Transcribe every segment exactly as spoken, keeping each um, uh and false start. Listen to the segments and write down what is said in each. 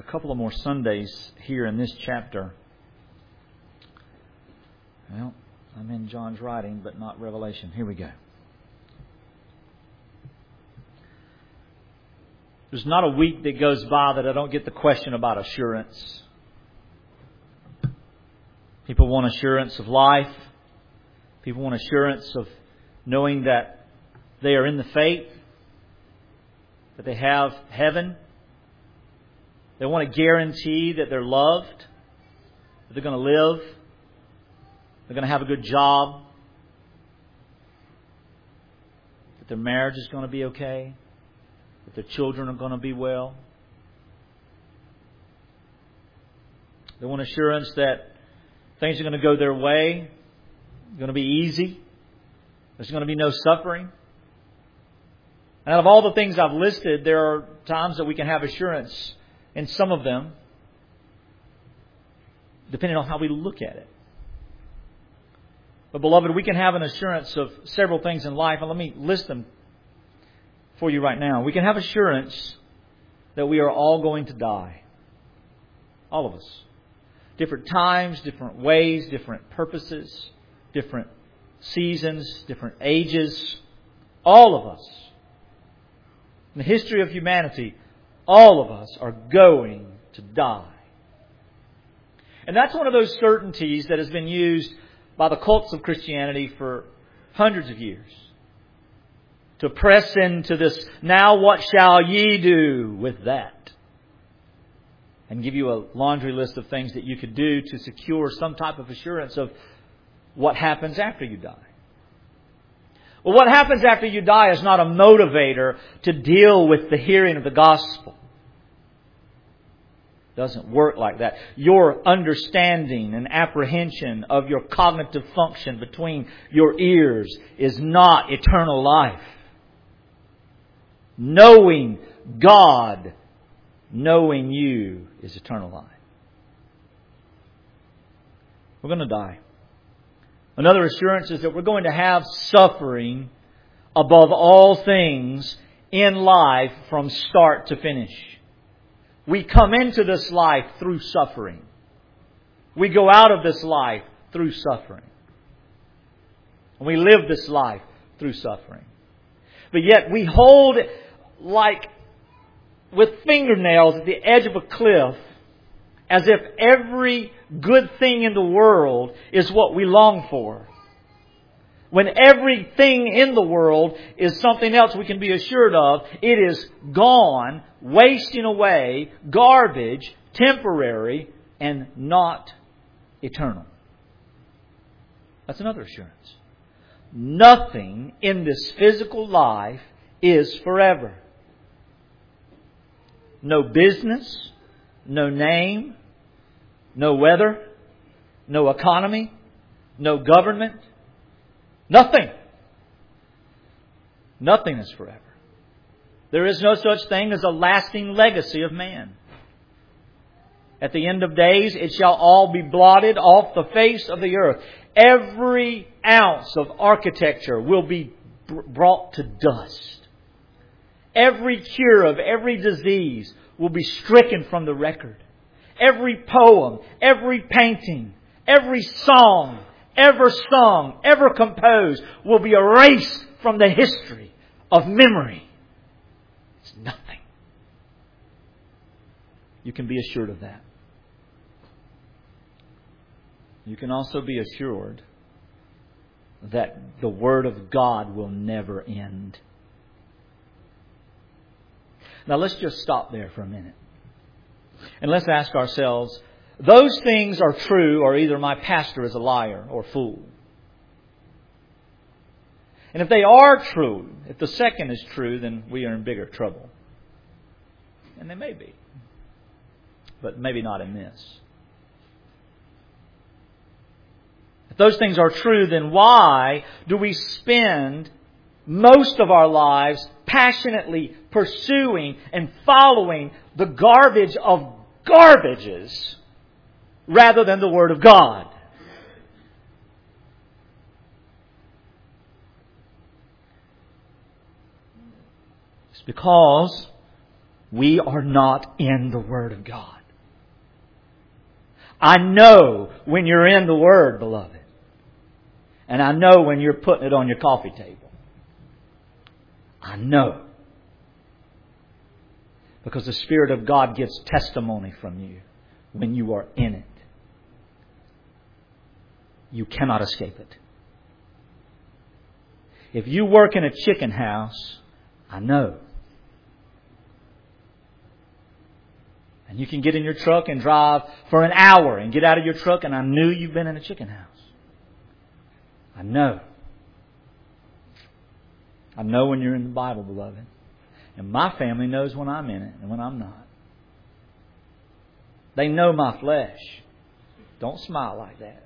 couple of more Sundays here in this chapter. Well, I'm in John's writing, but not Revelation. Here we go. There's not a week that goes by that I don't get the question about assurance. People want assurance of life. People want assurance of knowing that they are in the faith, that they have heaven. They want a guarantee that they're loved, that they're going to live, they're going to have a good job, that their marriage is going to be okay, that their children are going to be well. They want assurance that things are going to go their way, it's going to be easy, there's going to be no suffering. And out of all the things I've listed, there are times that we can have assurance in some of them, depending on how we look at it. But beloved, we can have an assurance of several things in life, and let me list them for you right now. We can have assurance that we are all going to die. All of us. Different times, different ways, different purposes, different seasons, different ages. All of us. In the history of humanity, all of us are going to die. And that's one of those certainties that has been used by the cults of Christianity for hundreds of years. To press into this, now what shall ye do with that? And give you a laundry list of things that you could do to secure some type of assurance of what happens after you die. Well, what happens after you die is not a motivator to deal with the hearing of the gospel. It doesn't work like that. Your understanding and apprehension of your cognitive function between your ears is not eternal life. Knowing God, knowing you is eternal life. We're going to die. Another assurance is that we're going to have suffering above all things in life from start to finish. We come into this life through suffering. We go out of this life through suffering. And we live this life through suffering. But yet we hold like with fingernails at the edge of a cliff, as if every good thing in the world is what we long for. When everything in the world is something else we can be assured of, it is gone, wasting away, garbage, temporary, and not eternal. That's another assurance. Nothing in this physical life is forever. No business, no name, no weather, no economy, no government, nothing. Nothing is forever. There is no such thing as a lasting legacy of man. At the end of days, it shall all be blotted off the face of the earth. Every ounce of architecture will be brought to dust. Every cure of every disease will be stricken from the record. Every poem, every painting, every song ever sung, ever composed will be erased from the history of memory. It's nothing. You can be assured of that. You can also be assured that the Word of God will never end. Now let's just stop there for a minute. And let's ask ourselves, those things are true, or either my pastor is a liar or fool. And if they are true, if the second is true, then we are in bigger trouble. And they may be. But maybe not in this. If those things are true, then why do we spend most of our lives passionately pursuing and following the garbage of garbages rather than the Word of God? It's because We are not in the Word of God. I know when you're in the Word, beloved. And I know when you're putting it on your coffee table. I know. Because the Spirit of God gives testimony from you when you are in it. You cannot escape it. If you work in a chicken house, I know. And you can get in your truck and drive for an hour and get out of your truck, and I knew you've been in a chicken house. I know. I know when you're in the Bible, beloved. And my family knows when I'm in it and when I'm not. They know my flesh. Don't smile like that.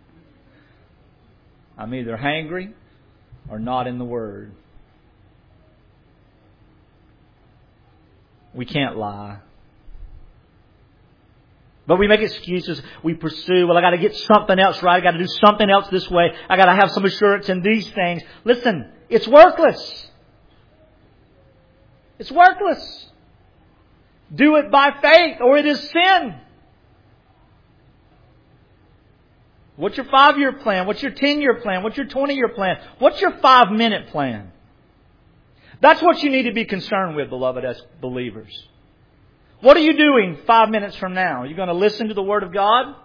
I'm either hangry or not in the Word. We can't lie. But we make excuses. We pursue, well, I got to get something else right. I got to do something else this way. I got to have some assurance in these things. Listen, it's worthless. It's worthless. Do it by faith or it is sin. What's your five-year plan? What's your ten-year plan? What's your twenty-year plan? What's your five-minute plan? That's what you need to be concerned with, beloved, as believers. What are you doing five minutes from now? Are you going to listen to the Word of God?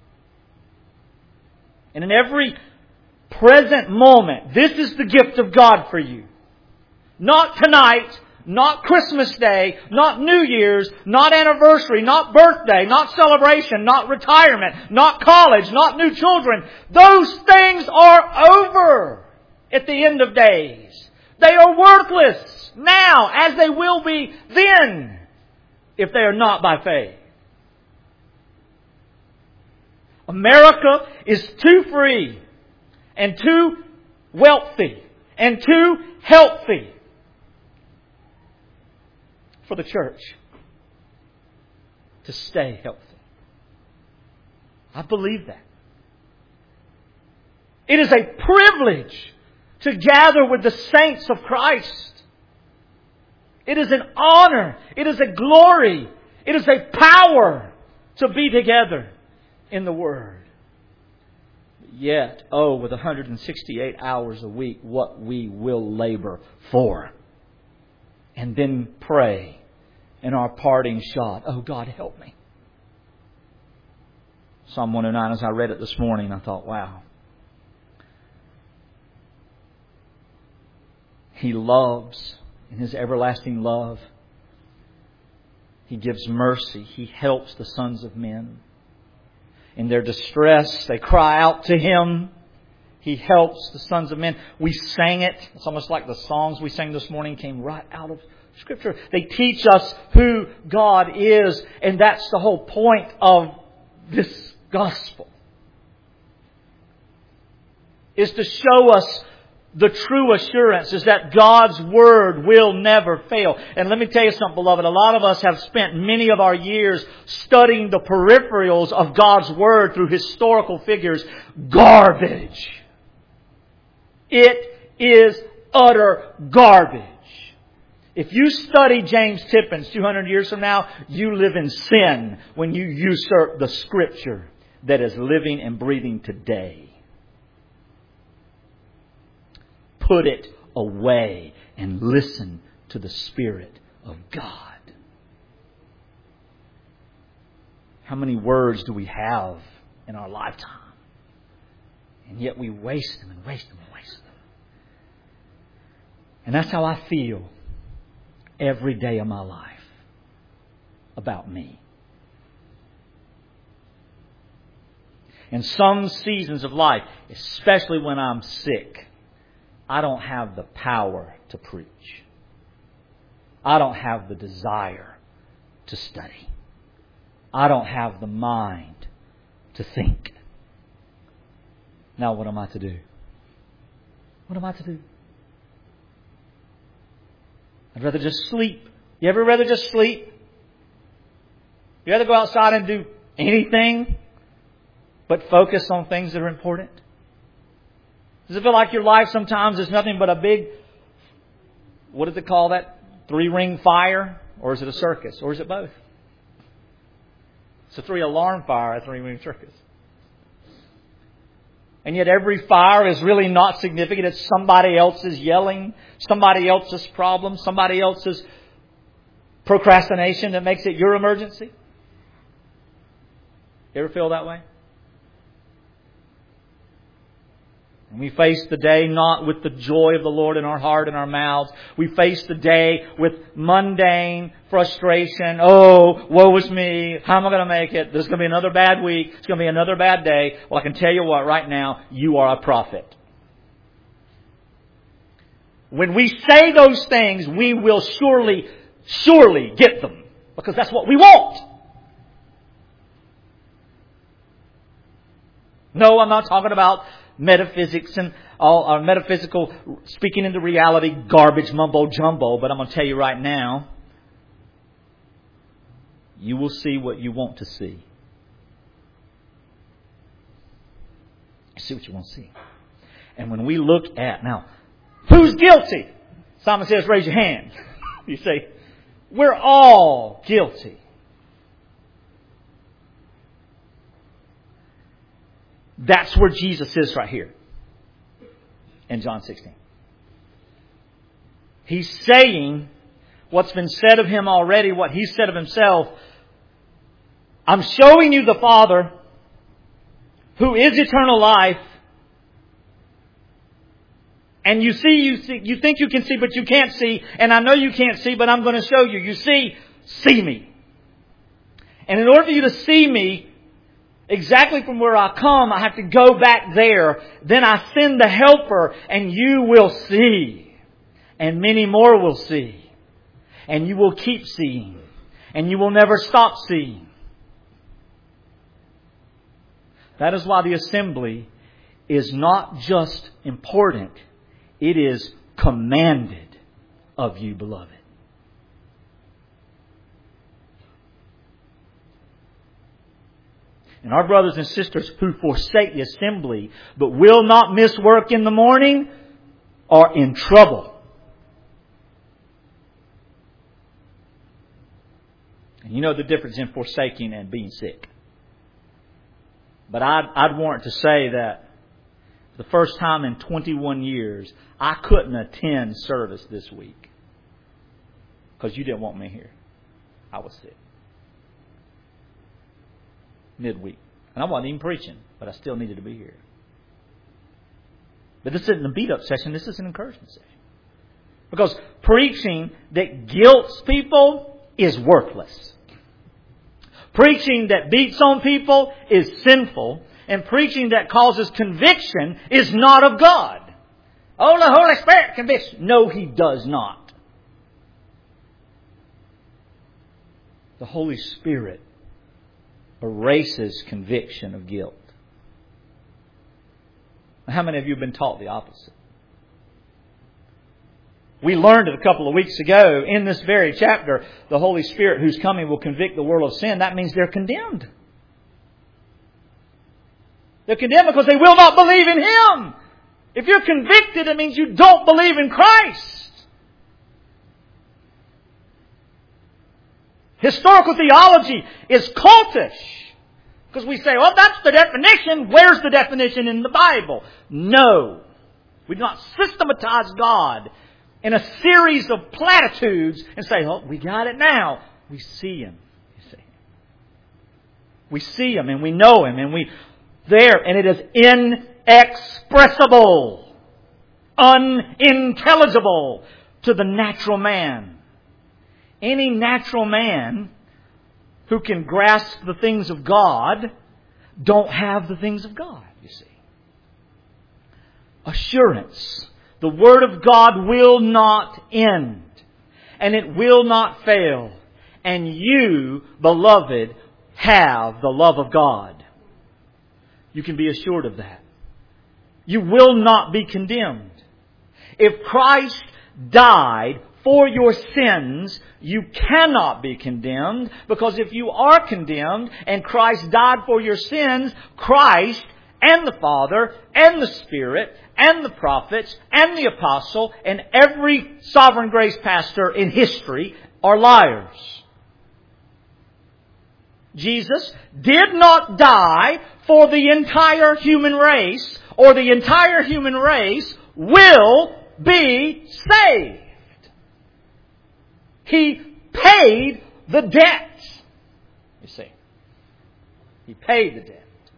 And in every present moment, this is the gift of God for you. Not tonight, not Christmas Day, not New Year's, not anniversary, not birthday, not celebration, not retirement, not college, not new children. Those things are over at the end of days. They are worthless now as they will be then if they are not by faith. America is too free and too wealthy and too healthy for the church to stay healthy. I believe that. It is a privilege to gather with the saints of Christ. It is an honor. It is a glory. It is a power to be together in the Word. Yet, oh, with one hundred sixty-eight hours a week, what we will labor for. And then pray in our parting shot, oh God, help me. Psalm one oh nine, as I read it this morning, I thought, wow. He loves in His everlasting love. He gives mercy. He helps the sons of men. In their distress, they cry out to Him. He helps the sons of men. We sang it. It's almost like the songs we sang this morning came right out of Scripture. They teach us who God is. And that's the whole point of this gospel. Is to show us the true assurance is that God's Word will never fail. And let me tell you something, beloved. A lot of us have spent many of our years studying the peripherals of God's Word through historical figures. Garbage. It is utter garbage. If you study James Tippins two hundred years from now, you live in sin when you usurp the Scripture that is living and breathing today. Put it away and listen to the Spirit of God. How many words do we have in our lifetime? And yet we waste them and waste them and waste them. And that's how I feel every day of my life about me. In some seasons of life, especially when I'm sick, I don't have the power to preach. I don't have the desire to study. I don't have the mind to think. Now what am I to do? What am I to do? I'd rather just sleep. You ever rather just sleep? You rather go outside and do anything but focus on things that are important? Does it feel like your life sometimes is nothing but a big, what does it call that? Three-ring fire? Or is it a circus? Or is it both? It's a three-alarm fire, a three-wing circus. And yet every fire is really not significant. It's somebody else's yelling, somebody else's problem, somebody else's procrastination that makes it your emergency. You ever feel that way? And we face the day not with the joy of the Lord in our heart and our mouths. We face the day with mundane frustration. Oh, woe is me. How am I going to make it? There's going to be another bad week. It's going to be another bad day. Well, I can tell you what, right now, you are a prophet. When we say those things, we will surely, surely get them. Because that's what we want. No, I'm not talking about metaphysics and all our metaphysical speaking into reality, garbage, mumbo jumbo. But I'm going to tell you right now, you will see what you want to see. You see what you want to see. And when we look at, now, who's guilty? Simon says, raise your hand. You say, we're all guilty. That's where Jesus is right here in John sixteen. He's saying what's been said of Him already, what He said of Himself. I'm showing you the Father who is eternal life. And you see, you see, you think you can see, but you can't see. And I know you can't see, but I'm going to show you. You see, see me. And in order for you to see me, exactly from where I come, I have to go back there. Then I send the Helper, and you will see. And many more will see. And you will keep seeing. And you will never stop seeing. That is why the assembly is not just important. It is commanded of you, beloved. And our brothers and sisters who forsake the assembly but will not miss work in the morning are in trouble. And you know the difference in forsaking and being sick. But I'd, I'd warrant to say that for the first time in twenty-one years, I couldn't attend service this week because you didn't want me here. I was sick. Midweek. And I wasn't even preaching, but I still needed to be here. But this isn't a beat-up session. This is an encouragement session. Because preaching that guilts people is worthless. Preaching that beats on people is sinful. And preaching that causes conviction is not of God. Oh, the Holy Spirit convicts. No, He does not. The Holy Spirit erases conviction of guilt. How many of you have been taught the opposite? We learned it a couple of weeks ago in this very chapter. The Holy Spirit who's coming will convict the world of sin. That means they're condemned. They're condemned because they will not believe in Him. If you're convicted, it means you don't believe in Christ. Historical theology is cultish. Because we say, well, that's the definition. Where's the definition in the Bible? No. We do not systematize God in a series of platitudes and say, oh, we got it now. We see Him. You see. We see Him and we know Him and we there, and it is inexpressible, unintelligible to the natural man. Any natural man who can grasp the things of God don't have the things of God, you see. Assurance. The Word of God will not end, and it will not fail. And you, beloved, have the love of God. You can be assured of that. You will not be condemned. If Christ died for your sins, you cannot be condemned, because if you are condemned and Christ died for your sins, Christ and the Father and the Spirit and the prophets and the apostle and every sovereign grace pastor in history, are liars. Jesus did not die for the entire human race, or the entire human race will be saved. He paid the debt. You see. He paid the debt.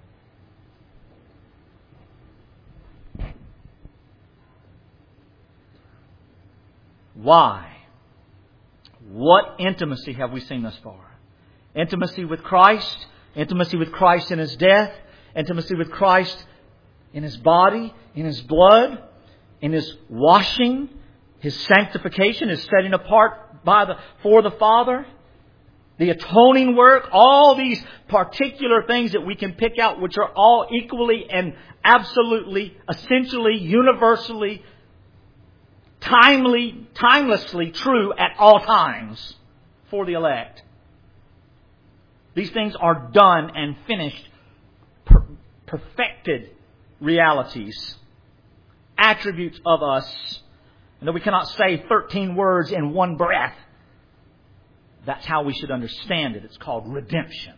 Why? What intimacy have we seen thus far? Intimacy with Christ, intimacy with Christ in His death, intimacy with Christ in His body, in His blood, in His washing, His sanctification, His setting apart by the for the Father, the atoning work, all these particular things that we can pick out, which are all equally and absolutely, essentially, universally, timely, timelessly true at all times for the elect. These things are done and finished, per- perfected realities, attributes of us, and that we cannot say thirteen words in one breath. That's how we should understand it. It's called redemption.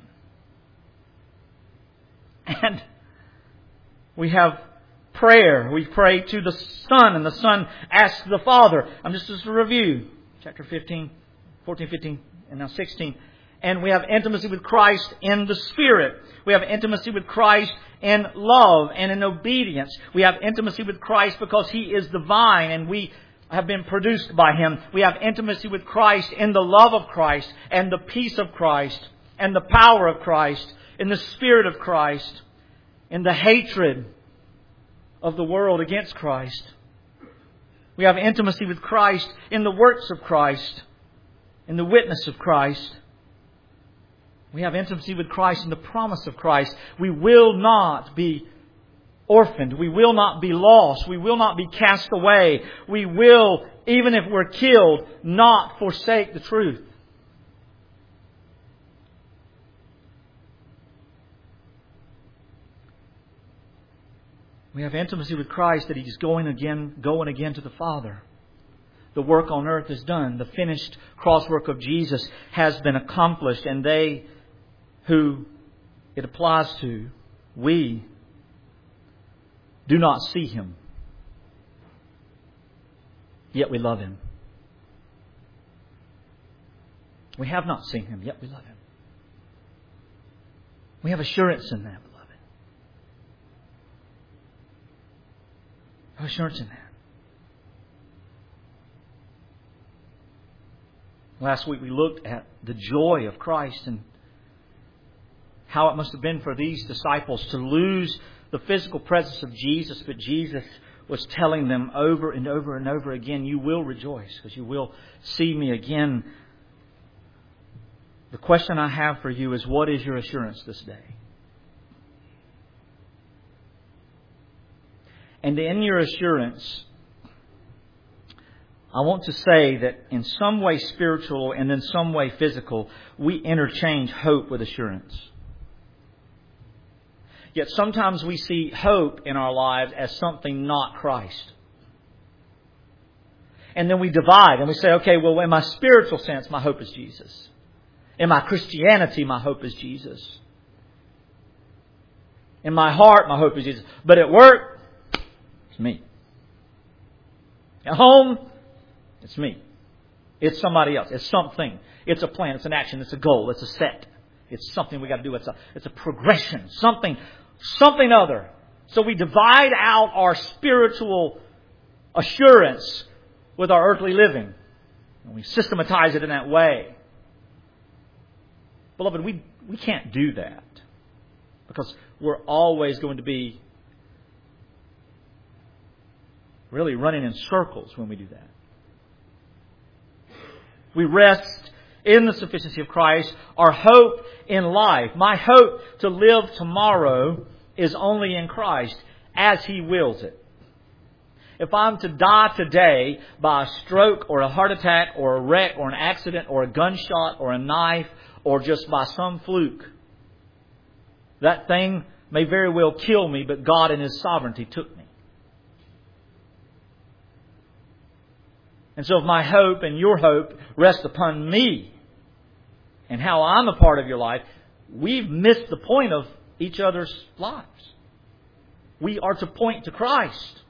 And we have prayer. We pray to the Son, and the Son asks the Father. I'm just as a review. Chapter fifteen, fourteen, fifteen, and now sixteen. And we have intimacy with Christ in the Spirit. We have intimacy with Christ in love and in obedience. We have intimacy with Christ because He is the vine and we have been produced by Him. We have intimacy with Christ in the love of Christ and the peace of Christ and the power of Christ, in the Spirit of Christ, in the hatred of the world against Christ. We have intimacy with Christ in the works of Christ, in the witness of Christ. We have intimacy with Christ in the promise of Christ. We will not be orphaned. We will not be lost. We will not be cast away. We will, even if we're killed, not forsake the truth. We have intimacy with Christ that He's going again, going again to the Father. The work on earth is done. The finished cross work of Jesus has been accomplished, and they who it applies to, we do not see Him, yet we love Him. We have not seen Him, yet we love Him. We have assurance in that, beloved. We have assurance in that. Last week we looked at the joy of Christ and how it must have been for these disciples to lose the physical presence of Jesus, but Jesus was telling them over and over and over again, you will rejoice because you will see me again. The question I have for you is, what is your assurance this day? And in your assurance, I want to say that in some way spiritual and in some way physical, we interchange hope with assurance. Yet sometimes we see hope in our lives as something not Christ. And then we divide and we say, okay, well, in my spiritual sense, my hope is Jesus. In my Christianity, my hope is Jesus. In my heart, my hope is Jesus. But at work, it's me. At home, it's me. It's somebody else. It's something. It's a plan. It's an action. It's a goal. It's a set. It's something we got to do. It's a, it's a progression. Something, something other. So we divide out our spiritual assurance with our earthly living. And we systematize it in that way. Beloved, we, we can't do that. Because we're always going to be really running in circles when we do that. We rest in the sufficiency of Christ, our hope in life. My hope to live tomorrow is only in Christ as He wills it. If I'm to die today by a stroke or a heart attack or a wreck or an accident or a gunshot or a knife or just by some fluke, that thing may very well kill me, but God in His sovereignty took me. And so if my hope and your hope rest upon me and how I'm a part of your life, we've missed the point of each other's lives. We are to point to Christ.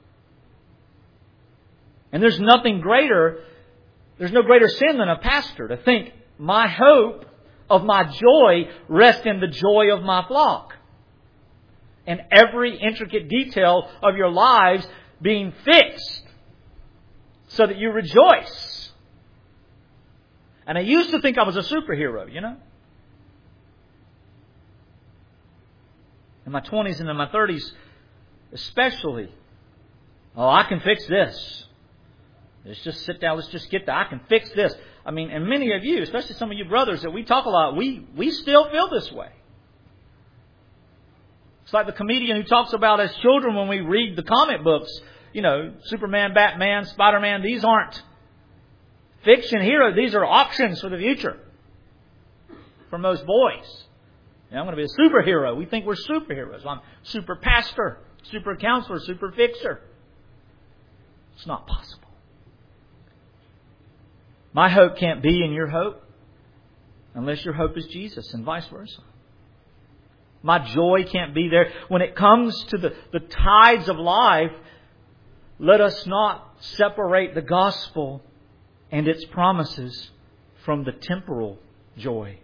And there's nothing greater, there's no greater sin than a pastor to think my hope of my joy rests in the joy of my flock. And every intricate detail of your lives being fixed so that you rejoice. And I used to think I was a superhero, you know. In my twenties and in my thirties especially. Oh, I can fix this. Let's just sit down. Let's just get that. I can fix this. I mean, and many of you, especially some of you brothers that we talk a lot, we, we still feel this way. It's like the comedian who talks about as children when we read the comic books, you know, Superman, Batman, Spider-Man, these aren't fiction heroes. These are options for the future. For most boys. You know, I'm going to be a superhero. We think we're superheroes. I'm super pastor, super counselor, super fixer. It's not possible. My hope can't be in your hope unless your hope is Jesus, and vice versa. My joy can't be there. When it comes to the, the tides of life, let us not separate the gospel and its promises from the temporal joy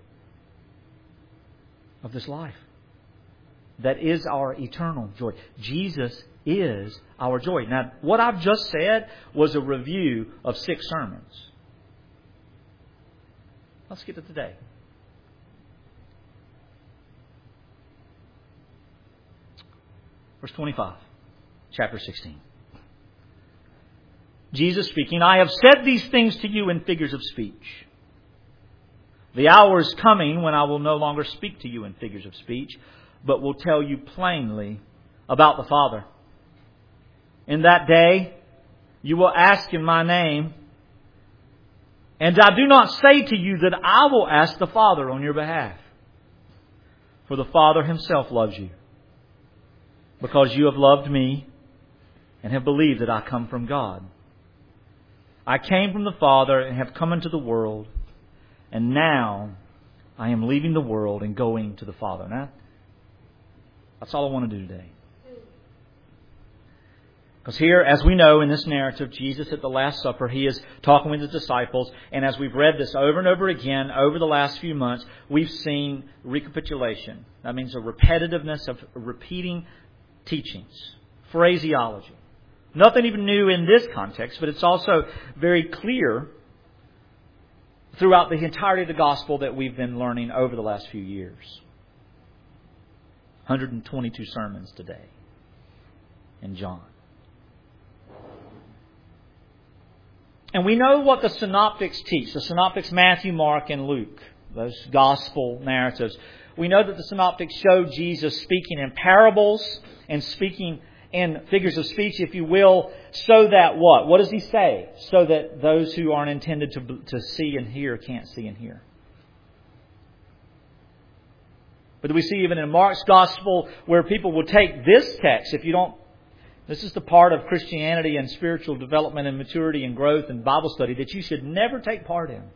of this life. That is our eternal joy. Jesus is our joy. Now, what I've just said was a review of six sermons. Let's get to today. Verse twenty-five, chapter sixteen. Jesus speaking, I have said these things to you in figures of speech. The hour is coming when I will no longer speak to you in figures of speech, but will tell you plainly about the Father. In that day, you will ask in my name, and I do not say to you that I will ask the Father on your behalf. For the Father Himself loves you, because you have loved me and have believed that I come from God. I came from the Father and have come into the world, and now I am leaving the world and going to the Father. Now, that's all I want to do today. Because here, as we know in this narrative, Jesus at the Last Supper, He is talking with His disciples. And as we've read this over and over again over the last few months, we've seen recapitulation. That means a repetitiveness of repeating teachings, phraseology. Nothing even new in this context, but it's also very clear throughout the entirety of the gospel that we've been learning over the last few years. one hundred twenty-two sermons today in John. And we know what the synoptics teach. The synoptics, Matthew, Mark, and Luke. Those gospel narratives. We know that the synoptics show Jesus speaking in parables and speaking in figures of speech, if you will, so that what? What does He say? So that those who aren't intended to, to see and hear can't see and hear. But we see even in Mark's gospel where people will take this text, if you don't, this is the part of Christianity and spiritual development and maturity and growth and Bible study that you should never take part in.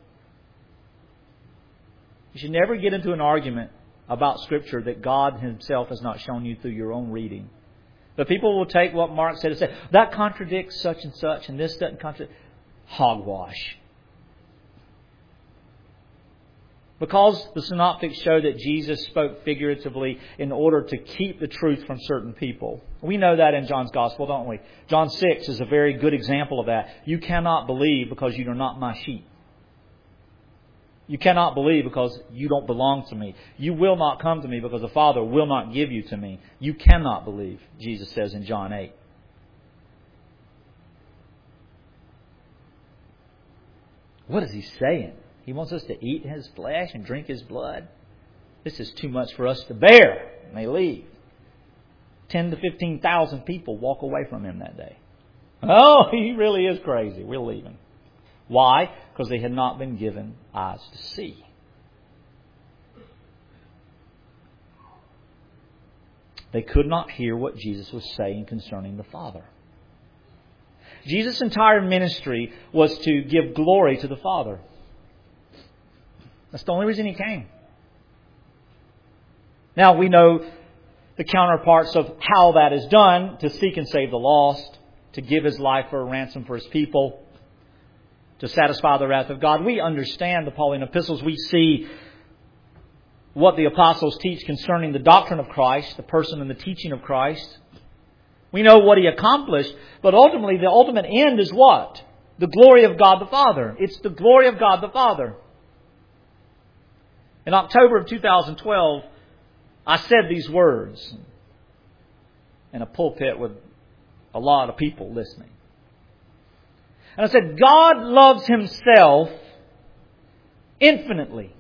You should never get into an argument about Scripture that God Himself has not shown you through your own reading. But people will take what Mark said and say, that contradicts such and such, and this doesn't contradict. Hogwash. Because the synoptics show that Jesus spoke figuratively in order to keep the truth from certain people. We know that in John's Gospel, don't we? John six is a very good example of that. You cannot believe because you are not my sheep. You cannot believe because you don't belong to me. You will not come to me because the Father will not give you to me. You cannot believe, Jesus says in John eight. What is He saying? He wants us to eat His flesh and drink His blood. This is too much for us to bear. And they leave. Ten to fifteen thousand people walk away from Him that day. Oh, He really is crazy. We're leaving. Why? Because they had not been given eyes to see. They could not hear what Jesus was saying concerning the Father. Jesus' entire ministry was to give glory to the Father. That's the only reason He came. Now we know the counterparts of how that is done: to seek and save the lost, to give His life for a ransom for His people, to satisfy the wrath of God. We understand the Pauline epistles. We see what the apostles teach concerning the doctrine of Christ, the person and the teaching of Christ. We know what He accomplished, but ultimately the ultimate end is what? The glory of God the Father. It's the glory of God the Father. In October of two thousand twelve, I said these words in a pulpit with a lot of people listening. And I said, God loves Himself infinitely,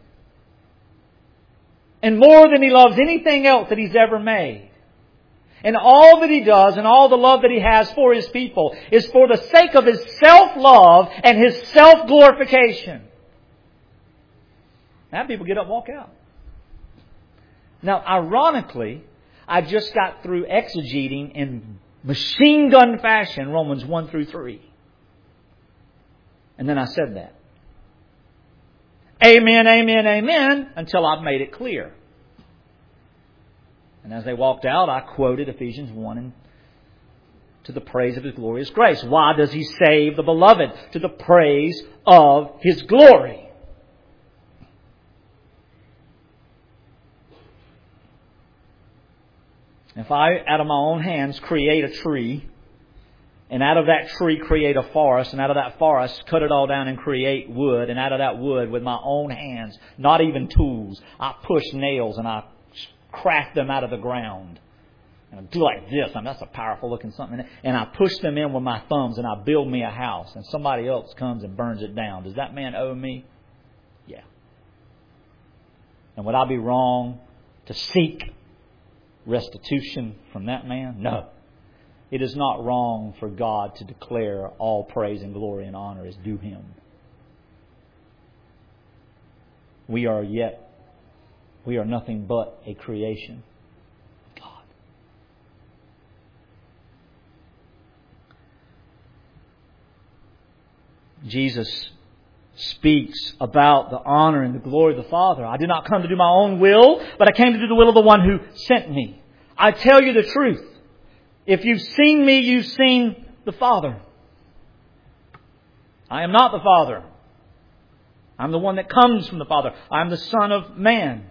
and more than He loves anything else that He's ever made. And all that He does and all the love that He has for His people is for the sake of His self-love and His self-glorification. Now people get up and walk out. Now, ironically, I just got through exegeting in machine gun fashion Romans one through three. And then I said that. Amen, amen, amen, until I've made it clear. And as they walked out, I quoted Ephesians one and to the praise of His glorious grace. Why does He save the beloved? To the praise of His glory. If I, out of my own hands, create a tree, and out of that tree create a forest, and out of that forest cut it all down and create wood, and out of that wood with my own hands, not even tools, I push nails and I craft them out of the ground. And I do like this. I mean, that's a powerful looking something. And I push them in with my thumbs and I build me a house, and somebody else comes and burns it down. Does that man owe me? Yeah. And would I be wrong to seek restitution from that man? No. It is not wrong for God to declare all praise and glory and honor is due Him. We are yet, we are nothing but a creation of God. Jesus speaks about the honor and the glory of the Father. I did not come to do my own will, but I came to do the will of the one who sent me. I tell you the truth. If you've seen me, you've seen the Father. I am not the Father. I'm the one that comes from the Father. I'm the Son of Man.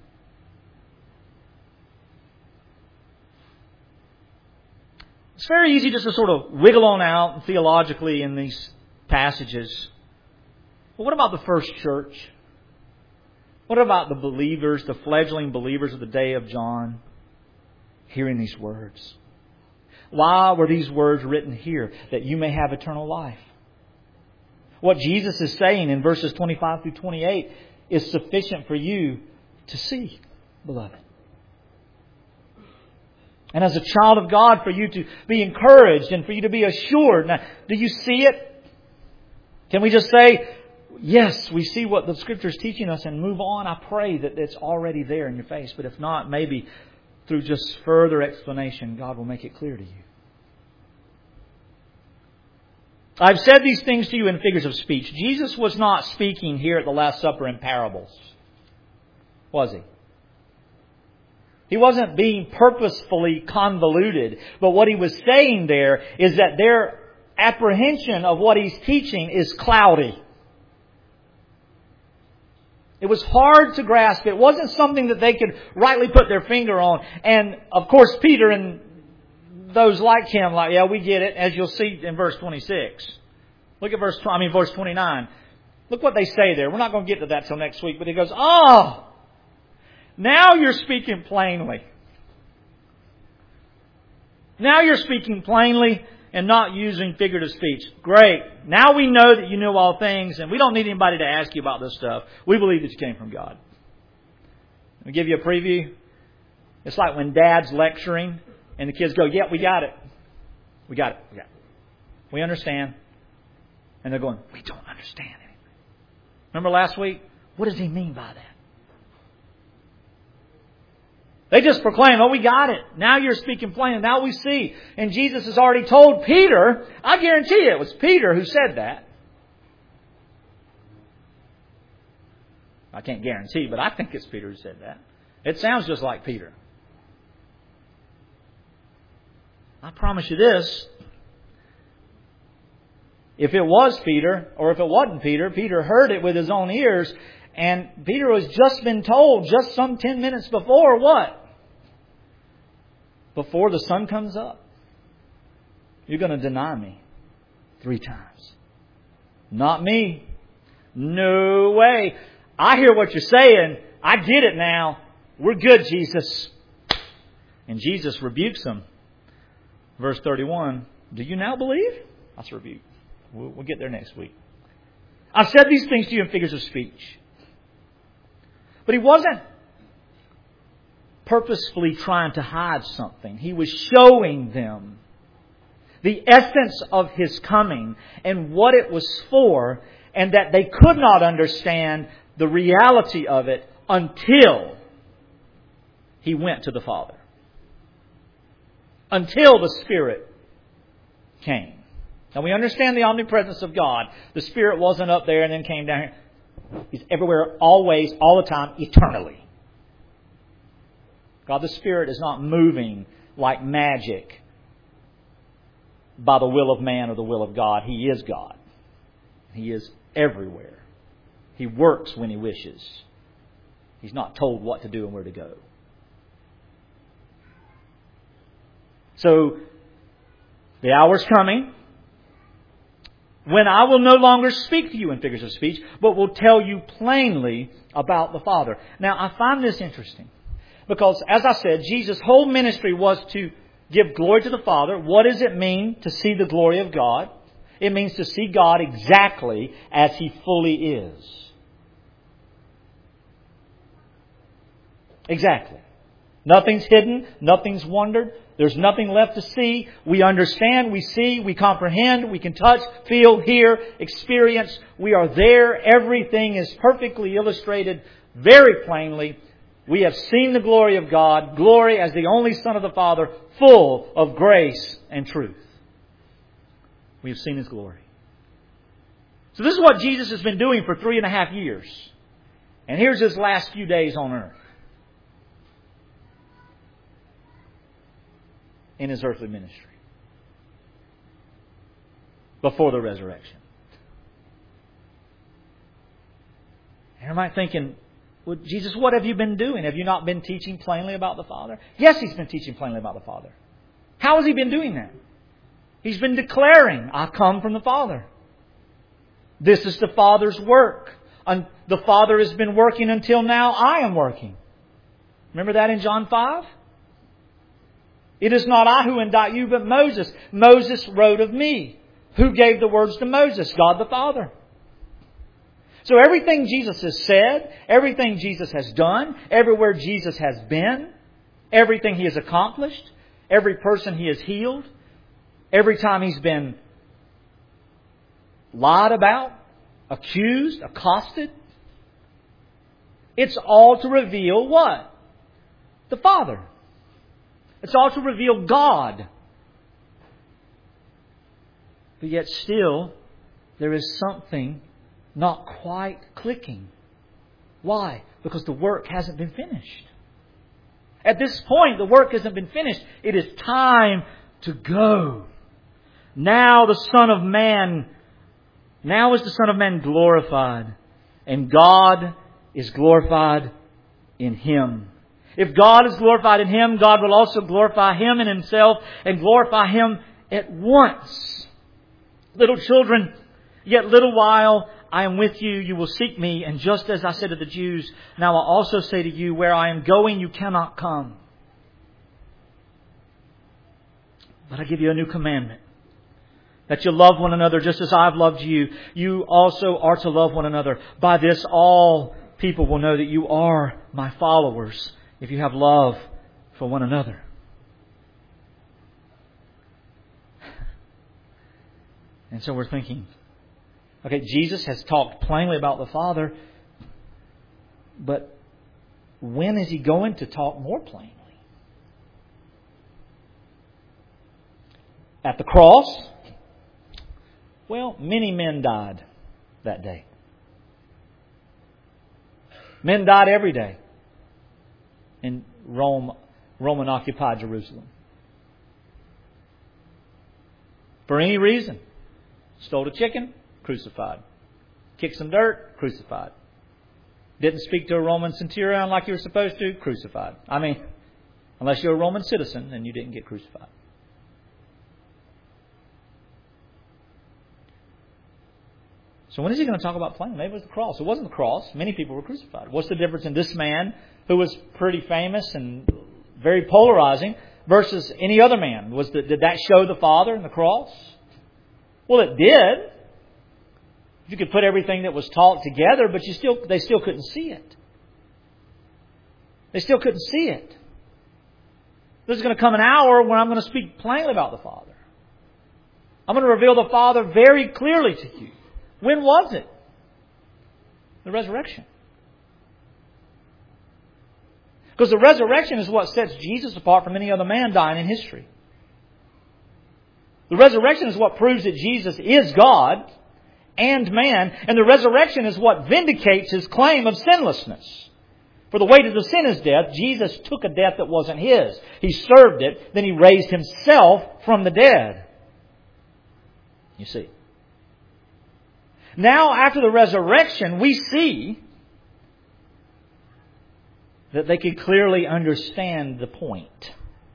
It's very easy just to sort of wiggle on out theologically in these passages. But what about the first church? What about the believers, the fledgling believers of the day of John, hearing these words? Why were these words written here? That you may have eternal life. What Jesus is saying in verses twenty-five through twenty-eight is sufficient for you to see, beloved. And as a child of God, for you to be encouraged and for you to be assured. Now, do you see it? Can we just say, yes, we see what the Scripture is teaching us and move on? I pray that it's already there in your face. But if not, maybe through just further explanation, God will make it clear to you. I've said these things to you in figures of speech. Jesus was not speaking here at the Last Supper in parables, was He? He wasn't being purposefully convoluted. But what He was saying there is that their apprehension of what He's teaching is cloudy. It was hard to grasp. It wasn't something that they could rightly put their finger on. And, of course, Peter and those like him, like, yeah, we get it, as you'll see in verse twenty-six. Look at verse, I mean, verse twenty-nine. Look what they say there. We're not going to get to that till next week. But he goes, oh, now you're speaking plainly. Now you're speaking plainly and not using figurative speech. Great. Now we know that you know all things, and we don't need anybody to ask you about this stuff. We believe that you came from God. Let me give you a preview. It's like when Dad's lecturing and the kids go, yeah, we got it. We got it. We got it. We understand. And they're going, we don't understand anything. Remember last week? What does he mean by that? They just proclaim, oh, we got it. Now you're speaking plainly. Now we see. And Jesus has already told Peter, I guarantee you it was Peter who said that. I can't guarantee, but I think it's Peter who said that. It sounds just like Peter. I promise you this. If it was Peter, or if it wasn't Peter, Peter heard it with his own ears. And Peter has just been told, just some ten minutes before, what? Before the sun comes up, you're going to deny me three times. Not me. No way. I hear what you're saying. I get it now. We're good, Jesus. And Jesus rebukes him. Verse thirty-one. Do you now believe? That's a rebuke. We'll, we'll get there next week. I've said these things to you in figures of speech. But he wasn't purposefully trying to hide something. He was showing them the essence of His coming and what it was for, and that they could not understand the reality of it until He went to the Father. Until the Spirit came. Now we understand the omnipresence of God. The Spirit wasn't up there and then came down here. He's everywhere, always, all the time, eternally. God the Spirit is not moving like magic by the will of man or the will of God. He is God. He is everywhere. He works when He wishes. He's not told what to do and where to go. So, the hour's coming when I will no longer speak to you in figures of speech, but will tell you plainly about the Father. Now, I find this interesting because, as I said, Jesus' whole ministry was to give glory to the Father. What does it mean to see the glory of God? It means to see God exactly as He fully is. Exactly. Nothing's hidden. Nothing's wondered. There's nothing left to see. We understand, we see, we comprehend, we can touch, feel, hear, experience. We are there. Everything is perfectly illustrated very plainly. We have seen the glory of God, glory as the only Son of the Father, full of grace and truth. We have seen His glory. So this is what Jesus has been doing for three and a half years. And here's His last few days on earth. In His earthly ministry. Before the resurrection. And you might thinking, well, Jesus, what have you been doing? Have you not been teaching plainly about the Father? Yes, He's been teaching plainly about the Father. How has He been doing that? He's been declaring, I come from the Father. This is the Father's work. The Father has been working until now. I am working. Remember that in John five? It is not I who indict you, but Moses. Moses wrote of me. Who gave the words to Moses? God the Father. So everything Jesus has said, everything Jesus has done, everywhere Jesus has been, everything He has accomplished, every person He has healed, every time He's been lied about, accused, accosted, it's all to reveal what? The Father. It's all to reveal God. But yet still, there is something not quite clicking. Why? Because the work hasn't been finished. At this point, the work hasn't been finished. It is time to go. Now the Son of Man, now is the Son of Man glorified. And God is glorified in Him. If God is glorified in Him, God will also glorify Him in Himself and glorify Him at once. Little children, yet little while I am with you, you will seek me. And just as I said to the Jews, now I also say to you, where I am going, you cannot come. But I give you a new commandment, that you love one another just as I have loved you. You also are to love one another. By this all people will know that you are my followers, if you have love for one another. And so we're thinking, okay, Jesus has talked plainly about the Father, but when is He going to talk more plainly? At the cross? Well, many men died that day. Men died every day in Rome, Roman occupied Jerusalem. For any reason. Stole a chicken, crucified. Kicked some dirt, crucified. Didn't speak to a Roman centurion like you were supposed to, crucified. I mean, unless you're a Roman citizen, then you didn't get crucified. So when is He going to talk about plainly? Maybe it was the cross. It wasn't the cross. Many people were crucified. What's the difference in this man, who was pretty famous and very polarizing, versus any other man? Was the, did that show the Father in the cross? Well, it did. You could put everything that was taught together, but you still they still couldn't see it. They still couldn't see it. There's going to come an hour when I'm going to speak plainly about the Father. I'm going to reveal the Father very clearly to you. When was it? The resurrection. Because the resurrection is what sets Jesus apart from any other man dying in history. The resurrection is what proves that Jesus is God and man. And the resurrection is what vindicates His claim of sinlessness. For the wages of sin is death. Jesus took a death that wasn't His. He served it. Then He raised Himself from the dead. You see. Now, after the resurrection, we see that they could clearly understand the point.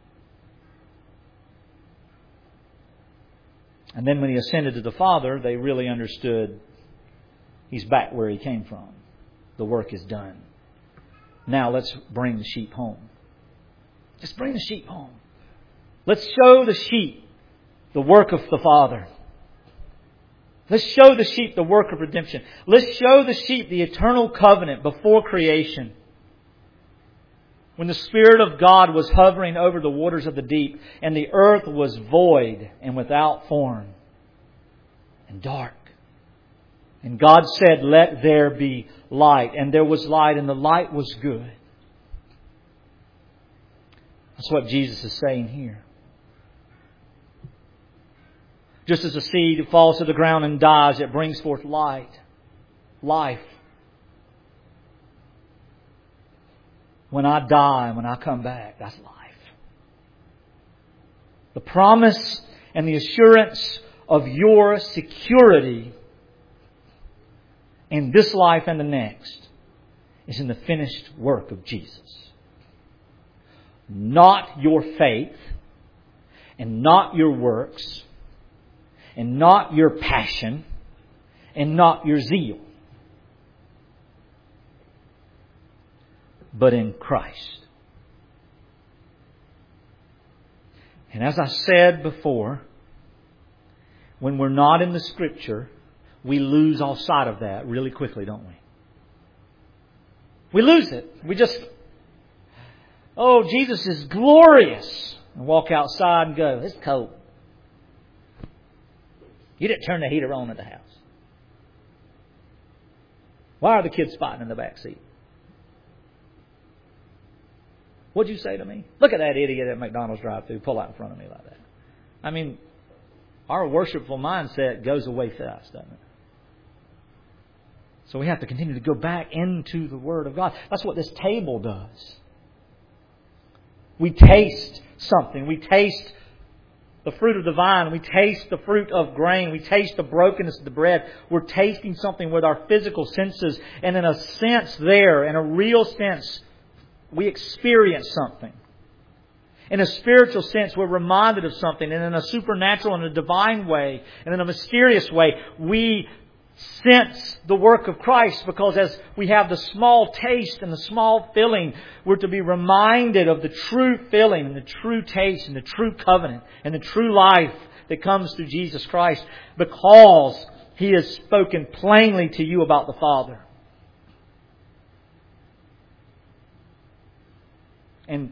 And then when He ascended to the Father, they really understood He's back where He came from. The work is done. Now let's bring the sheep home. Let's bring the sheep home. Let's show the sheep the work of the Father. Let's show the sheep the work of redemption. Let's show the sheep the eternal covenant before creation. When the Spirit of God was hovering over the waters of the deep, and the earth was void and without form and dark. And God said, "Let there be light." And there was light, and the light was good. That's what Jesus is saying here. Just as a seed falls to the ground and dies, it brings forth light, life. When I die, when I come back, that's life. The promise and the assurance of your security in this life and the next is in the finished work of Jesus. Not your faith and not your works and not your passion and not your zeal, but in Christ. And as I said before, when we're not in the Scripture, we lose all sight of that really quickly, don't we? We lose it. We just, oh, Jesus is glorious. And walk outside and go, it's cold. You didn't turn the heater on at the house. Why are the kids fighting in the back seat? What'd you say to me? Look at that idiot at McDonald's drive-thru pull out in front of me like that. I mean, our worshipful mindset goes away fast, doesn't it? So we have to continue to go back into the Word of God. That's what this table does. We taste something. We taste the fruit of the vine. We taste the fruit of grain. We taste the brokenness of the bread. We're tasting something with our physical senses. And in a sense there, in a real sense, we experience something. In a spiritual sense, we're reminded of something. And in a supernatural and a divine way, and in a mysterious way, we sense the work of Christ, because as we have the small taste and the small filling, we're to be reminded of the true filling and the true taste and the true covenant and the true life that comes through Jesus Christ, because He has spoken plainly to you about the Father. And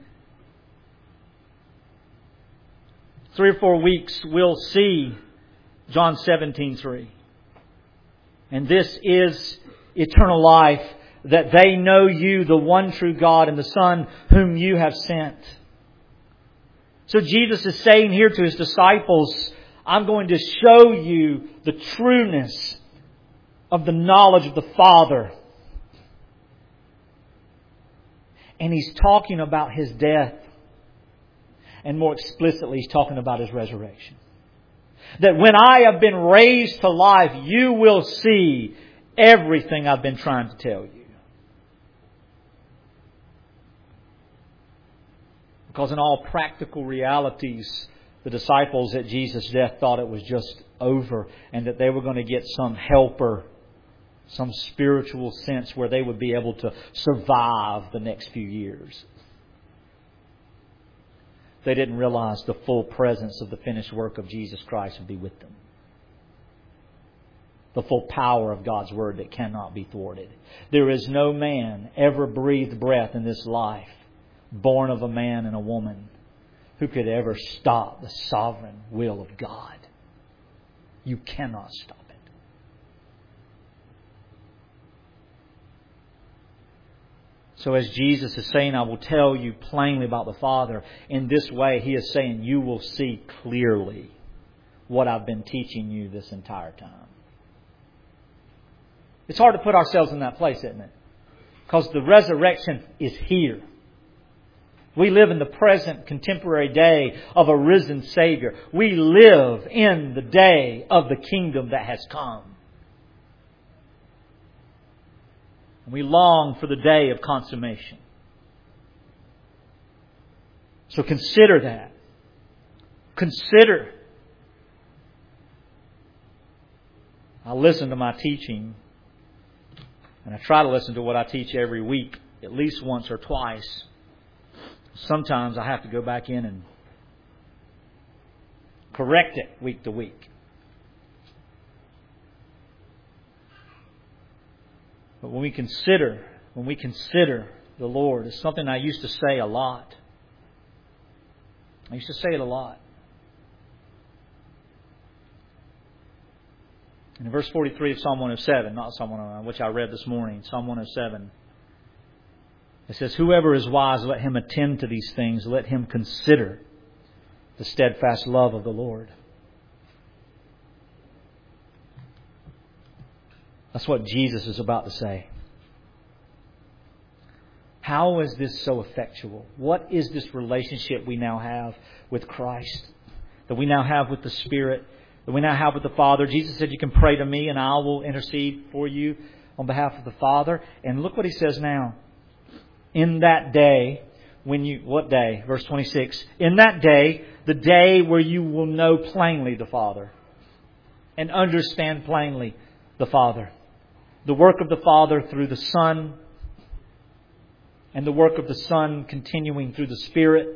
three or four weeks we'll see John seventeen three. And this is eternal life, that they know You, the one true God, and the Son whom You have sent. So Jesus is saying here to His disciples, I'm going to show you the trueness of the knowledge of the Father. And He's talking about His death. And more explicitly, He's talking about His resurrection. That when I have been raised to life, you will see everything I've been trying to tell you. Because in all practical realities, the disciples at Jesus' death thought it was just over and that they were going to get some helper, some spiritual sense where they would be able to survive the next few years. They didn't realize the full presence of the finished work of Jesus Christ would be with them. The full power of God's Word that cannot be thwarted. There is no man ever breathed breath in this life, born of a man and a woman, who could ever stop the sovereign will of God. You cannot stop it. So as Jesus is saying, I will tell you plainly about the Father, in this way He is saying, you will see clearly what I've been teaching you this entire time. It's hard to put ourselves in that place, isn't it? Because the resurrection is here. We live in the present contemporary day of a risen Savior. We live in the day of the kingdom that has come. We long for the day of consummation. So consider that. Consider. I listen to my teaching, and I try to listen to what I teach every week, at least once or twice. Sometimes I have to go back in and correct it week to week. But when we consider, when we consider the Lord, it's something I used to say a lot. I used to say it a lot. In verse forty-three of Psalm one oh seven, not Psalm one oh nine, which I read this morning, Psalm one oh seven, it says, whoever is wise, let him attend to these things. Let him consider the steadfast love of the Lord. That's what Jesus is about to say. How is this so effectual? What is this relationship we now have with Christ? That we now have with the Spirit? That we now have with the Father? Jesus said, you can pray to me and I will intercede for you on behalf of the Father. And look what He says now. In that day, when you, what day? Verse twenty-six. In that day, the day where you will know plainly the Father and understand plainly the Father. The work of the Father through the Son and the work of the Son continuing through the Spirit.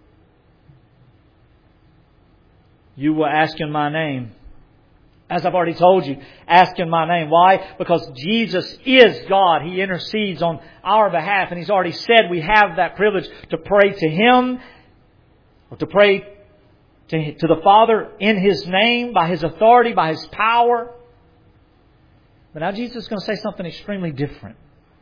You will ask in my name. As I've already told you, ask in my name. Why? Because Jesus is God. He intercedes on our behalf. And He's already said we have that privilege to pray to Him, or to pray to, to the Father in His name, by His authority, by His power. But now Jesus is going to say something extremely different.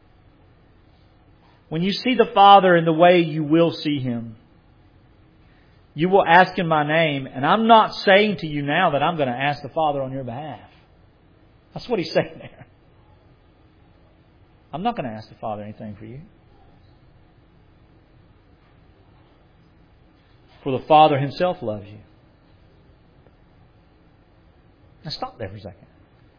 When you see the Father in the way you will see Him, you will ask in my name. And I'm not saying to you now that I'm going to ask the Father on your behalf. That's what He's saying there. I'm not going to ask the Father anything for you. For the Father Himself loves you. Now stop there for a second.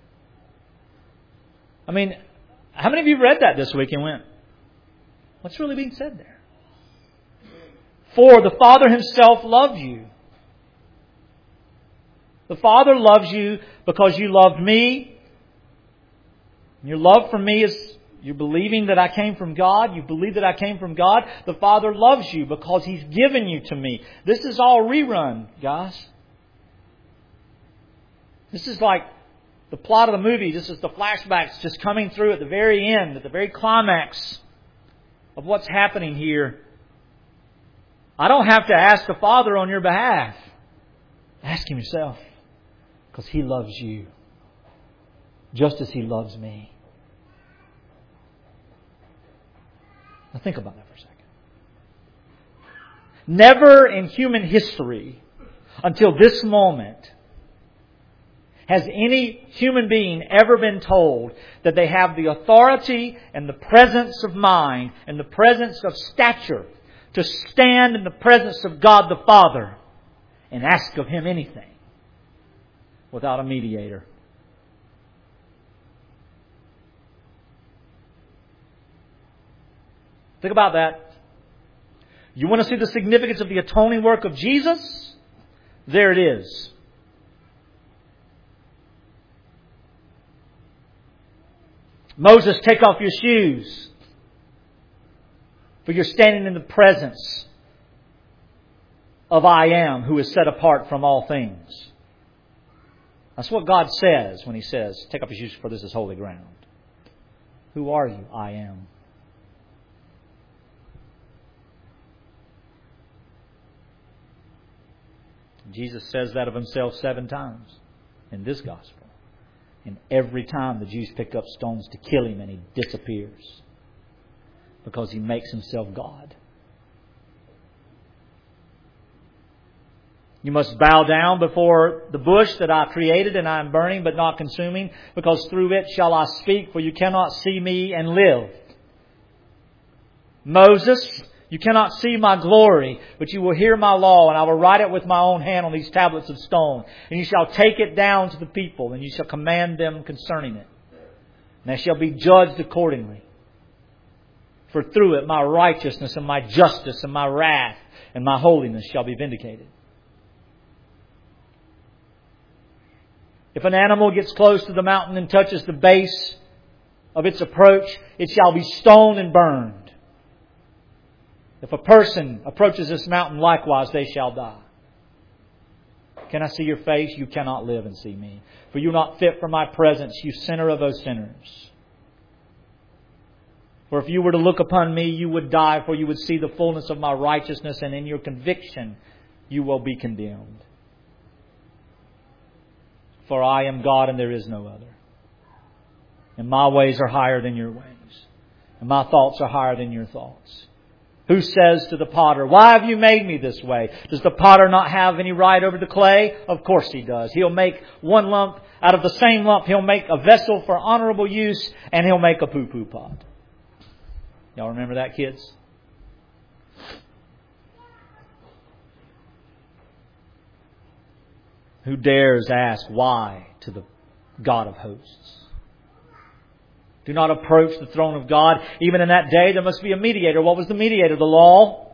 I mean, how many of you read that this week and went, what's really being said there? For the Father Himself loves you. The Father loves you because you loved me. Your love for me is you're believing that I came from God. You believe that I came from God. The Father loves you because He's given you to me. This is all rerun, guys. This is like the plot of the movie. This is the flashbacks just coming through at the very end, at the very climax of what's happening here. I don't have to ask the Father on your behalf. Ask Him yourself. Because He loves you. Just as He loves me. Now think about that for a second. Never in human history until this moment has any human being ever been told that they have the authority and the presence of mind and the presence of stature to stand in the presence of God the Father and ask of Him anything without a mediator. Think about that. You want to see the significance of the atoning work of Jesus? There it is. Moses, take off your shoes, for you're standing in the presence of I Am, who is set apart from all things. That's what God says when He says, take off your shoes, for this is holy ground. Who are you? I Am. Jesus says that of Himself seven times in this gospel. And every time the Jews pick up stones to kill Him and He disappears. Because He makes Himself God. You must bow down before the bush that I created and I am burning but not consuming, because through it shall I speak, for you cannot see Me and live. Moses, you cannot see My glory, but you will hear My law, and I will write it with My own hand on these tablets of stone. And you shall take it down to the people, and you shall command them concerning it. And they shall be judged accordingly. For through it My righteousness and My justice and My wrath and My holiness shall be vindicated. If an animal gets close to the mountain and touches the base of its approach, it shall be stoned and burned. If a person approaches this mountain, likewise they shall die. Can I see your face? You cannot live and see Me. For you are not fit for My presence, you sinner of those sinners. For if you were to look upon Me, you would die, for you would see the fullness of My righteousness, and in your conviction you will be condemned. For I am God and there is no other. And My ways are higher than your ways. And My thoughts are higher than your thoughts. Who says to the potter, why have you made me this way? Does the potter not have any right over the clay? Of course he does. He'll make one lump out of the same lump. He'll make a vessel for honorable use, and he'll make a poo-poo pot. Y'all remember that, kids? Who dares ask why to the God of hosts? Do not approach the throne of God. Even in that day, there must be a mediator. What was the mediator? The law.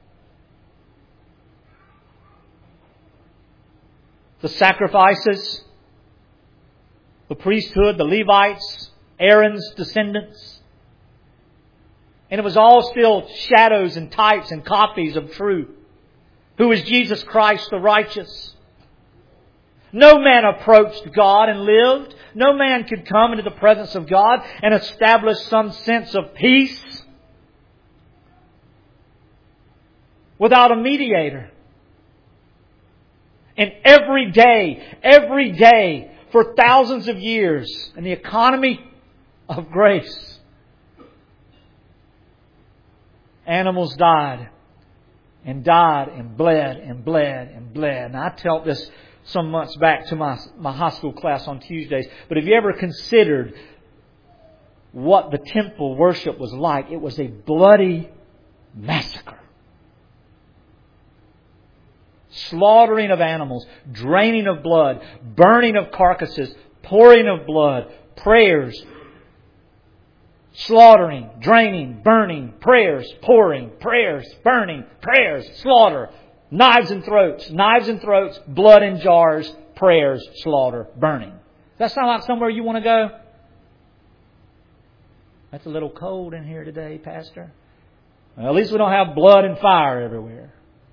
The sacrifices. The priesthood. The Levites. Aaron's descendants. And it was all still shadows and types and copies of truth. Who is Jesus Christ the righteous? No man approached God and lived. No man could come into the presence of God and establish some sense of peace without a mediator. And every day, every day, for thousands of years, in the economy of grace, animals died and died and bled and bled and bled. And I tell this some months back to my, my high school class on Tuesdays. But have you ever considered what the temple worship was like? It was a bloody massacre. Slaughtering of animals, draining of blood, burning of carcasses, pouring of blood, prayers, slaughtering, draining, burning, prayers, pouring, prayers, burning, prayers, slaughter. Knives and throats, knives and throats, blood in jars, prayers, slaughter, burning. Does that sound like somewhere you want to go? That's a little cold in here today, Pastor. Well, at least we don't have blood and fire everywhere.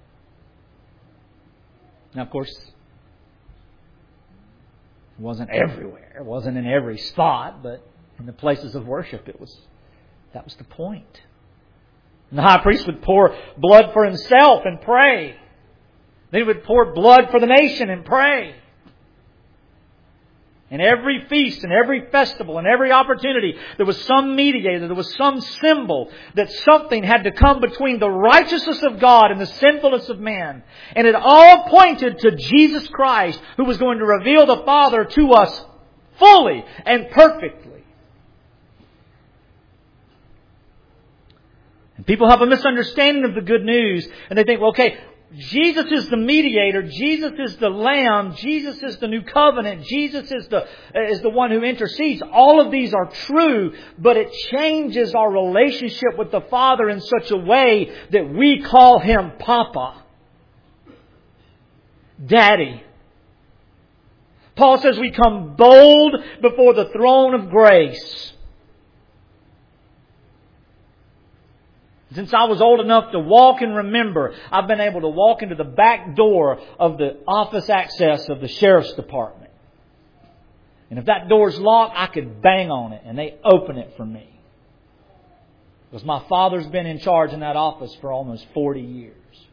Now, of course, it wasn't everywhere. It wasn't in every spot, but in the places of worship, it was. That was the point. And the high priest would pour blood for himself and pray. Then he would pour blood for the nation and pray. In every feast and every festival and every opportunity, there was some mediator, there was some symbol that something had to come between the righteousness of God and the sinfulness of man. And it all pointed to Jesus Christ, who was going to reveal the Father to us fully and perfectly. And people have a misunderstanding of the good news, and they think, well, okay, Jesus is the mediator. Jesus is the Lamb. Jesus is the new covenant. Jesus is the, is the one who intercedes. All of these are true, but it changes our relationship with the Father in such a way that we call Him Papa. Daddy. Paul says we come bold before the throne of grace. Since I was old enough to walk and remember, I've been able to walk into the back door of the office access of the sheriff's department. And if that door's locked, I could bang on it and they open it for me. Because my father's been in charge in that office for almost forty years.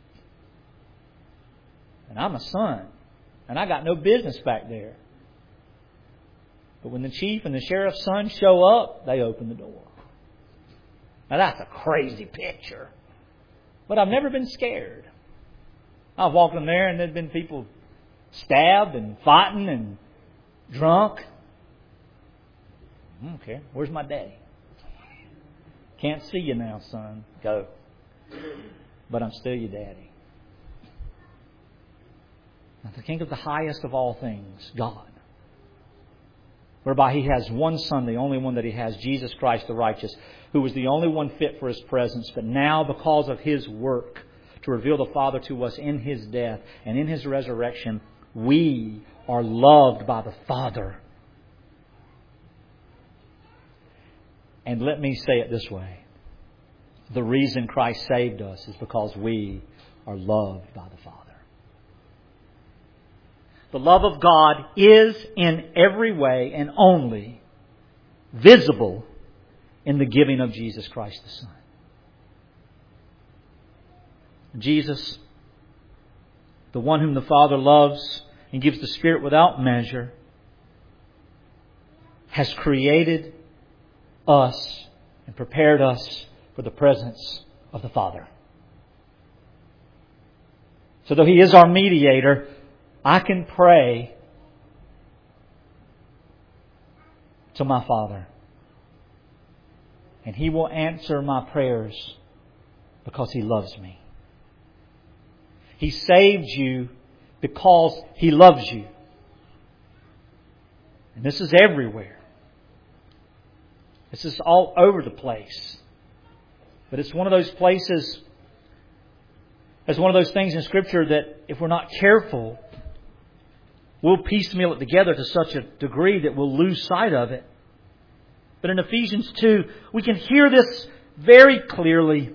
And I'm a son. And I got no business back there. But when the chief and the sheriff's son show up, they open the door. Now that's a crazy picture. But I've never been scared. I've walked in there and there's been people stabbed and fighting and drunk. Okay, where's my daddy? Can't see you now, son. Go. But I'm still your daddy. Now the King of the highest of all things, God. Whereby He has one Son, the only one that He has, Jesus Christ the righteous, who was the only one fit for His presence. But now, because of His work to reveal the Father to us in His death and in His resurrection, we are loved by the Father. And let me say it this way. The reason Christ saved us is because we are loved by the Father. The love of God is in every way and only visible in the giving of Jesus Christ the Son. Jesus, the one whom the Father loves and gives the Spirit without measure, has created us and prepared us for the presence of the Father. So though He is our mediator, I can pray to my Father. And He will answer my prayers because He loves me. He saved you because He loves you. And this is everywhere. This is all over the place. But it's one of those places, it's one of those things in Scripture that if we're not careful, we'll piecemeal it together to such a degree that we'll lose sight of it. But in Ephesians two, we can hear this very clearly.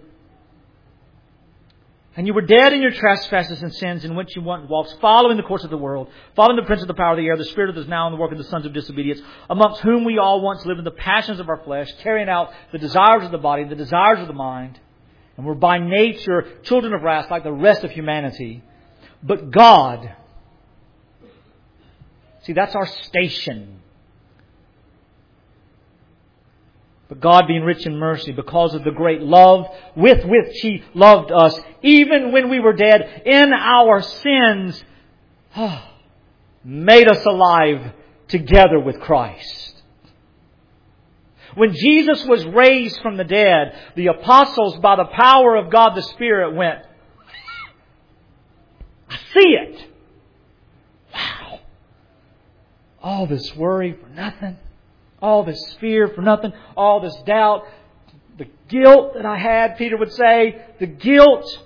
And you were dead in your trespasses and sins in which you once walked, following the course of the world, following the prince of the power of the air, the spirit that is now in the work of the sons of disobedience, amongst whom we all once lived in the passions of our flesh, carrying out the desires of the body, the desires of the mind. And we're by nature children of wrath like the rest of humanity. But God... See, that's our station. But God, being rich in mercy, because of the great love with which He loved us, even when we were dead in our sins, made us alive together with Christ. When Jesus was raised from the dead, the apostles, by the power of God the Spirit, went, I see it. Wow. All this worry for nothing. All this fear for nothing. All this doubt. The guilt that I had, Peter would say. The guilt.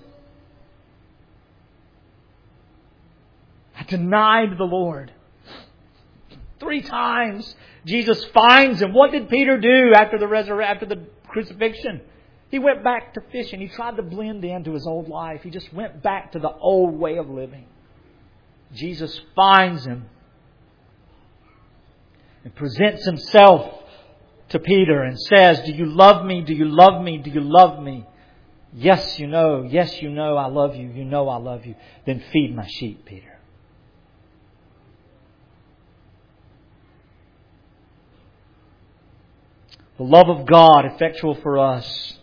I denied the Lord. Three times Jesus finds him. What did Peter do after the resur- after the crucifixion? He went back to fishing. He tried to blend into his old life. He just went back to the old way of living. Jesus finds him and presents Himself to Peter and says, do you love me? Do you love me? Do you love me? Yes, you know. Yes, you know I love you. You know I love you. Then feed my sheep, Peter. The love of God, effectual for us,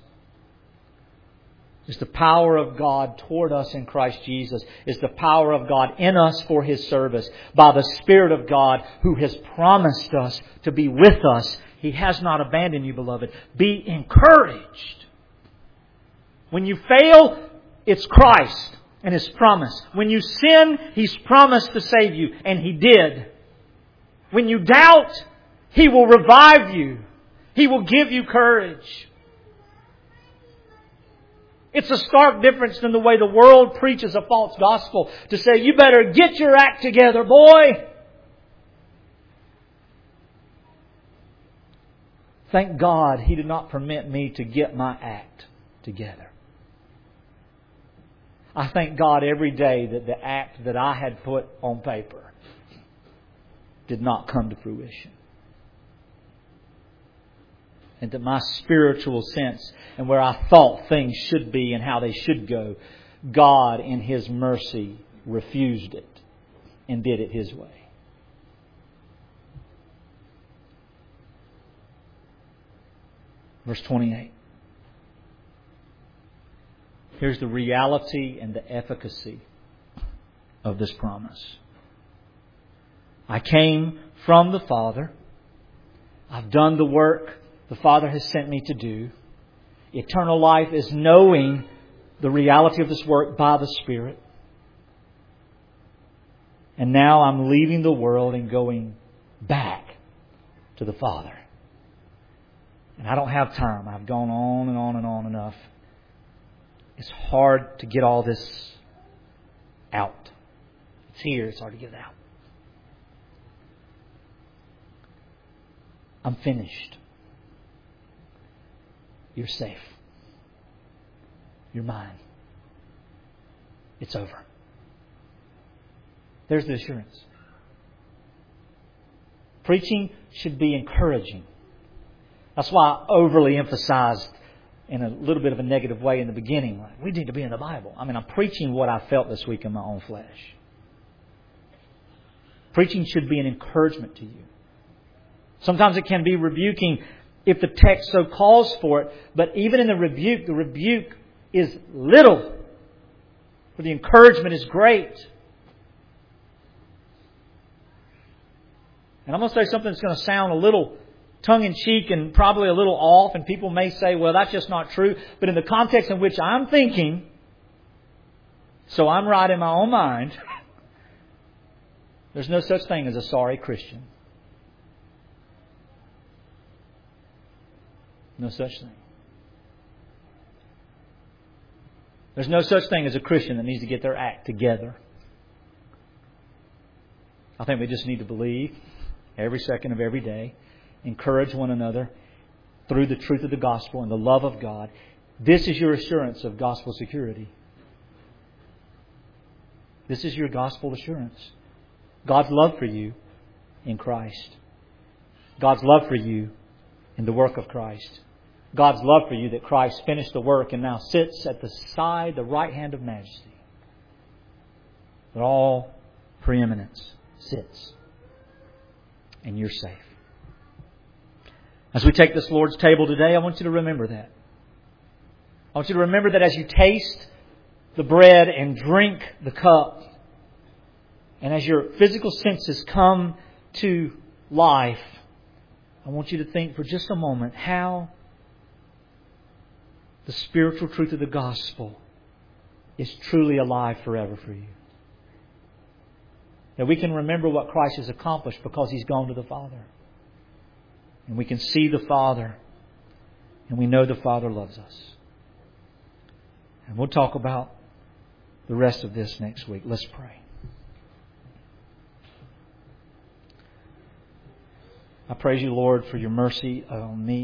is the power of God toward us in Christ Jesus, is the power of God in us for His service, by the Spirit of God who has promised us to be with us. He has not abandoned you, beloved. Be encouraged. When you fail, it's Christ and His promise. When you sin, He's promised to save you, and He did. When you doubt, He will revive you. He will give you courage. It's a stark difference than the way the world preaches a false gospel to say, you better get your act together, boy. Thank God He did not permit me to get my act together. I thank God every day that the act that I had put on paper did not come to fruition. And that my spiritual sense and where I thought things should be and how they should go, God in His mercy refused it and did it His way. Verse twenty-eight. Here's the reality and the efficacy of this promise. I came from the Father. I've done the work the Father has sent me to do. Eternal life is knowing the reality of this work by the Spirit. And now I'm leaving the world and going back to the Father. And I don't have time. I've gone on and on and on enough. It's hard to get all this out. It's here. It's hard to get it out. I'm finished. You're safe. You're mine. It's over. There's the assurance. Preaching should be encouraging. That's why I overly emphasized in a little bit of a negative way in the beginning. We need to be in the Bible. I mean, I'm preaching what I felt this week in my own flesh. Preaching should be an encouragement to you. Sometimes it can be rebuking if the text so calls for it. But even in the rebuke, the rebuke is little. For the encouragement is great. And I'm going to say something that's going to sound a little tongue-in-cheek and probably a little off. And people may say, well, that's just not true. But in the context in which I'm thinking, so I'm right in my own mind, there's no such thing as a sorry Christian. No such thing. There's no such thing as a Christian that needs to get their act together. I think we just need to believe every second of every day, encourage one another through the truth of the gospel and the love of God. This is your assurance of gospel security. This is your gospel assurance. God's love for you in Christ. God's love for you in the work of Christ. God's love for you that Christ finished the work and now sits at the side, the right hand of majesty. That all preeminence sits. And you're safe. As we take this Lord's table today, I want you to remember that. I want you to remember that as you taste the bread and drink the cup, and as your physical senses come to life, I want you to think for just a moment how the spiritual truth of the gospel is truly alive forever for you. That we can remember what Christ has accomplished because He's gone to the Father. And we can see the Father. And we know the Father loves us. And we'll talk about the rest of this next week. Let's pray. I praise You, Lord, for Your mercy on me.